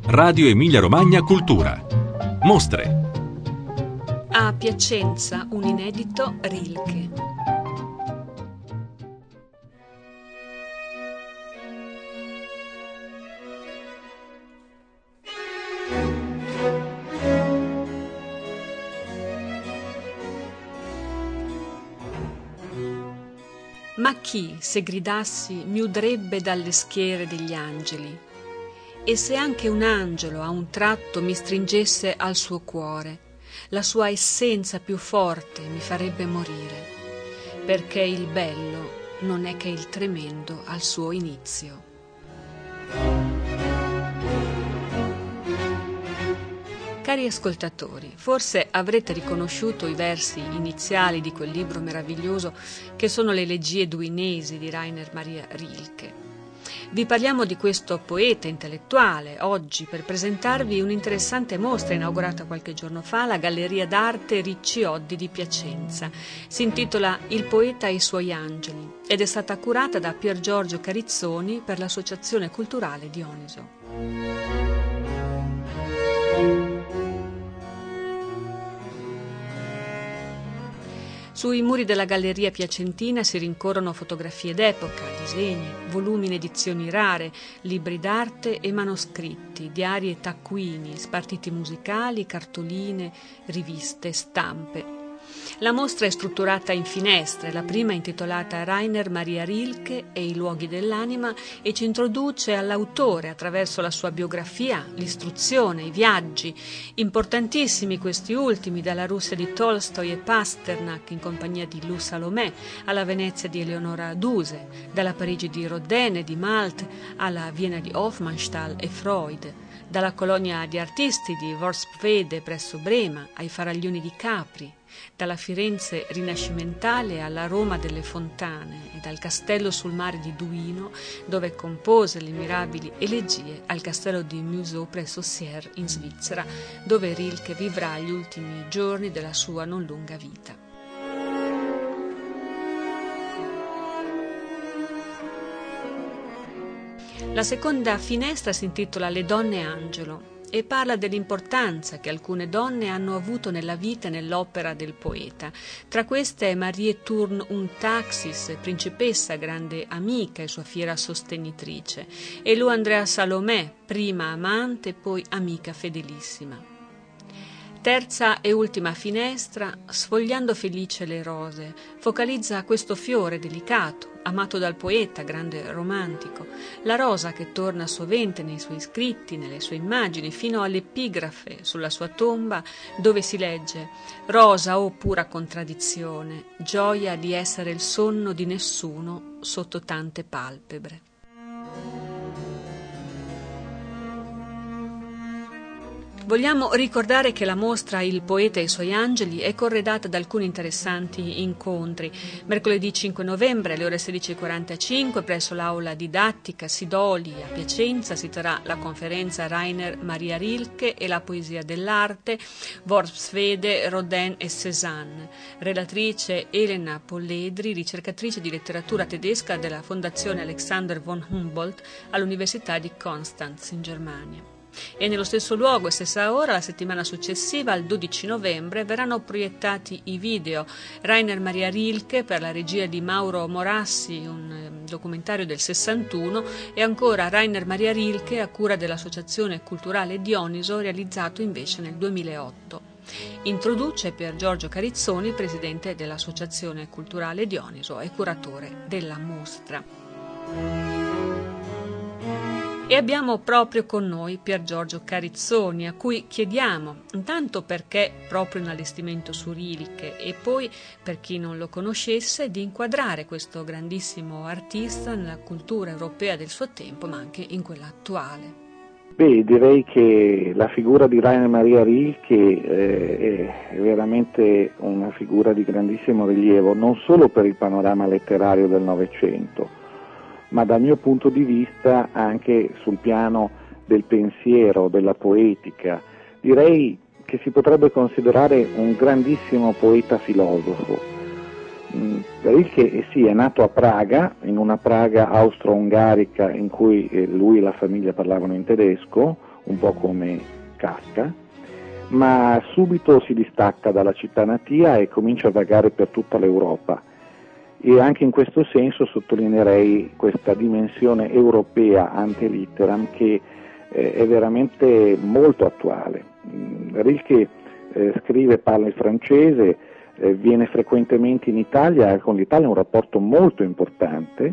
Radio Emilia Romagna Cultura. Mostre. A Piacenza un inedito Rilke. Ma chi, se gridassi, mi udrebbe dalle schiere degli angeli? E se anche un angelo a un tratto mi stringesse al suo cuore, la sua essenza più forte mi farebbe morire, perché il bello non è che il tremendo al suo inizio. Cari ascoltatori, forse avrete riconosciuto i versi iniziali di quel libro meraviglioso che sono le Elegie duinesi di Rainer Maria Rilke. Vi parliamo di questo poeta intellettuale oggi per presentarvi un'interessante mostra inaugurata qualche giorno fa alla Galleria d'Arte Ricci-Oddi di Piacenza. Si intitola Il poeta e i suoi angeli ed è stata curata da Pier Giorgio Carizzoni per l'Associazione Culturale Dioniso. Sui muri della Galleria Piacentina si rincorrono fotografie d'epoca, disegni, volumi in edizioni rare, libri d'arte e manoscritti, diari e taccuini, spartiti musicali, cartoline, riviste, stampe. La mostra è strutturata in finestre, la prima intitolata Rainer Maria Rilke e i luoghi dell'anima e ci introduce all'autore attraverso la sua biografia, l'istruzione, i viaggi, importantissimi questi ultimi, dalla Russia di Tolstoi e Pasternak in compagnia di Lou Salomè, alla Venezia di Eleonora Duse, dalla Parigi di Rodin e di Malt alla Vienna di Hofmannsthal e Freud, dalla colonia di artisti di Worpswede presso Brema ai faraglioni di Capri, dalla Firenze rinascimentale alla Roma delle Fontane e dal castello sul mare di Duino, dove compose le mirabili elegie, al castello di Museau presso Sierre in Svizzera, dove Rilke vivrà gli ultimi giorni della sua non lunga vita. La seconda finestra si intitola Le donne angelo e parla dell'importanza che alcune donne hanno avuto nella vita e nell'opera del poeta. Tra queste Marie Thurn und Taxis, principessa, grande amica e sua fiera sostenitrice, e Lou Andrea Salomè, prima amante e poi amica fedelissima. Terza e ultima finestra, Sfogliando felice le rose, focalizza questo fiore delicato, amato dal poeta, grande romantico, la rosa che torna sovente nei suoi scritti, nelle sue immagini, fino all'epigrafe sulla sua tomba, dove si legge: «Rosa, o pura contraddizione, gioia di essere il sonno di nessuno sotto tante palpebre». Vogliamo ricordare che la mostra Il poeta e i suoi angeli è corredata da alcuni interessanti incontri. Mercoledì 5 novembre alle ore 16:45 presso l'Aula Didattica Sidoli a Piacenza si terrà la conferenza Rainer Maria Rilke e la poesia dell'arte, Worpswede, Rodin e Cézanne. Relatrice Elena Polledri, ricercatrice di letteratura tedesca della Fondazione Alexander von Humboldt all'Università di Konstanz in Germania. E nello stesso luogo e stessa ora, la settimana successiva, al 12 novembre, verranno proiettati i video Rainer Maria Rilke per la regia di Mauro Morassi, un documentario del 61, e ancora Rainer Maria Rilke a cura dell'Associazione Culturale Dioniso, realizzato invece nel 2008. Introduce Pier Giorgio Carizzoni, presidente dell'Associazione Culturale Dioniso e curatore della mostra. E abbiamo proprio con noi Pier Giorgio Carizzoni, a cui chiediamo intanto perché proprio un allestimento su Rilke e poi, per chi non lo conoscesse, di inquadrare questo grandissimo artista nella cultura europea del suo tempo, ma anche in quella attuale. Direi che la figura di Rainer Maria Rilke è veramente una figura di grandissimo rilievo, non solo per il panorama letterario del Novecento, ma dal mio punto di vista anche sul piano del pensiero, della poetica. Direi che si potrebbe considerare un grandissimo poeta filosofo. Rilke sì, è nato a Praga, in una Praga austro-ungarica in cui lui e la famiglia parlavano in tedesco, un po' come Kafka, ma subito si distacca dalla città natia e comincia a vagare per tutta l'Europa. E anche in questo senso sottolineerei questa dimensione europea ante litteram che è veramente molto attuale. Rilke scrive, parla il francese, viene frequentemente in Italia, con l'Italia ha un rapporto molto importante,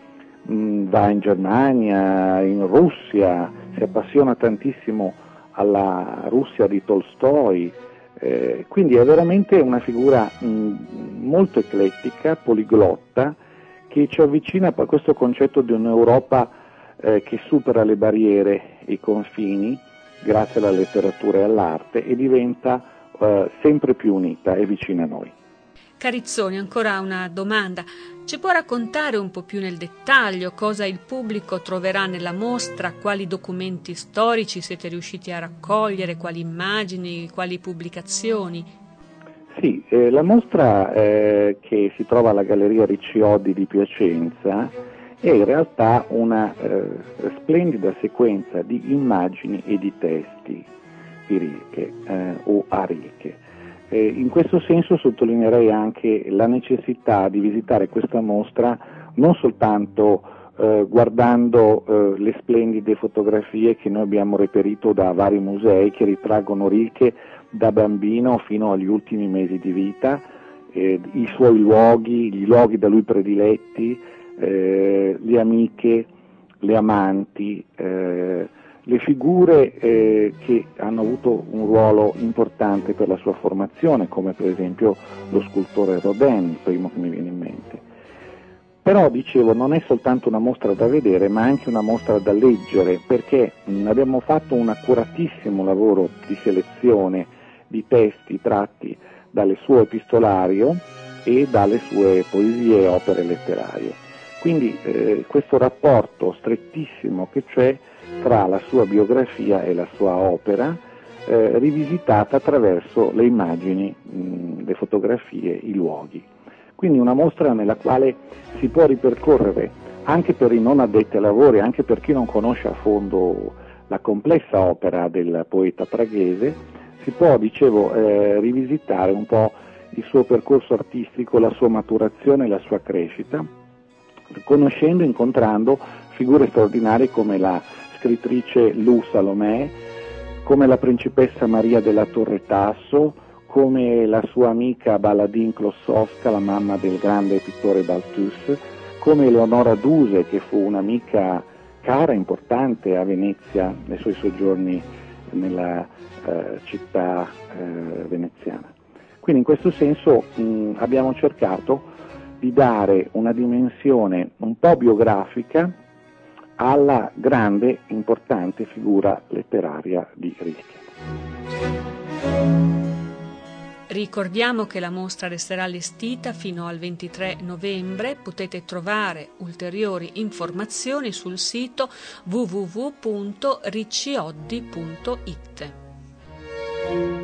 va in Germania, in Russia, si appassiona tantissimo alla Russia di Tolstoi, quindi è veramente una figura molto eclettica, poliglotta, che ci avvicina a questo concetto di un'Europa che supera le barriere e i confini grazie alla letteratura e all'arte e diventa sempre più unita e vicina a noi. Carizzoni, ancora una domanda. Ci può raccontare un po' più nel dettaglio cosa il pubblico troverà nella mostra, quali documenti storici siete riusciti a raccogliere, quali immagini, quali pubblicazioni? Sì, la mostra che si trova alla Galleria Ricciodi di Piacenza è in realtà una splendida sequenza di immagini e di testi di Rilke o a Rilke. In questo senso sottolineerei anche la necessità di visitare questa mostra non soltanto guardando le splendide fotografie che noi abbiamo reperito da vari musei che ritraggono Rilke da bambino fino agli ultimi mesi di vita, i suoi luoghi, gli luoghi da lui prediletti, le amiche, le amanti, le figure che hanno avuto un ruolo importante per la sua formazione, come per esempio lo scultore Rodin, il primo che mi viene in mente. Però, dicevo, non è soltanto una mostra da vedere, ma anche una mostra da leggere, perché abbiamo fatto un accuratissimo lavoro di selezione di testi tratti dal suo epistolario e dalle sue poesie e opere letterarie. Quindi questo rapporto strettissimo che c'è tra la sua biografia e la sua opera, rivisitata attraverso le immagini, le fotografie, i luoghi. Quindi una mostra nella quale si può ripercorrere, anche per i non addetti ai lavori, anche per chi non conosce a fondo la complessa opera del poeta praghese, si può, dicevo, rivisitare un po' il suo percorso artistico, la sua maturazione e la sua crescita, conoscendo e incontrando figure straordinarie come la scrittrice Lou Salomè, come la principessa Maria della Torre Tasso, come la sua amica Baladin Klossowska, la mamma del grande pittore Balthus, come Eleonora Duse, che fu un'amica cara, importante a Venezia nei suoi soggiorni nella città veneziana. Quindi in questo senso abbiamo cercato di dare una dimensione un po' biografica alla grande, importante figura letteraria di Rilke. Ricordiamo che la mostra resterà allestita fino al 23 novembre. Potete trovare ulteriori informazioni sul sito www.riccioddi.it.